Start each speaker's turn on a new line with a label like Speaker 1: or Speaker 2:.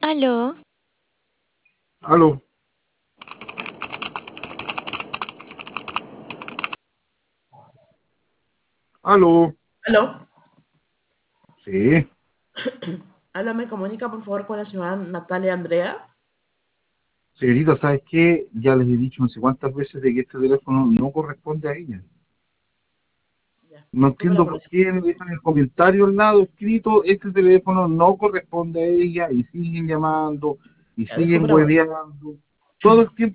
Speaker 1: Aló,
Speaker 2: Aló, aló.
Speaker 3: Aló,
Speaker 2: Sí,
Speaker 3: háblame, comunica por favor con la señora Natalia Andrea.
Speaker 2: señorita, ¿sabes qué? Ya les he dicho no sé cuántas veces de que este teléfono no corresponde a ella.
Speaker 3: Ya,
Speaker 2: No
Speaker 3: disculpe la
Speaker 2: entiendo por
Speaker 3: molestia.
Speaker 2: qué me dejan el comentario al lado escrito, este teléfono no corresponde a ella y siguen llamando y
Speaker 3: Ya,
Speaker 2: siguen
Speaker 3: disculpe la molestia.
Speaker 2: hueveando. Todo el tiempo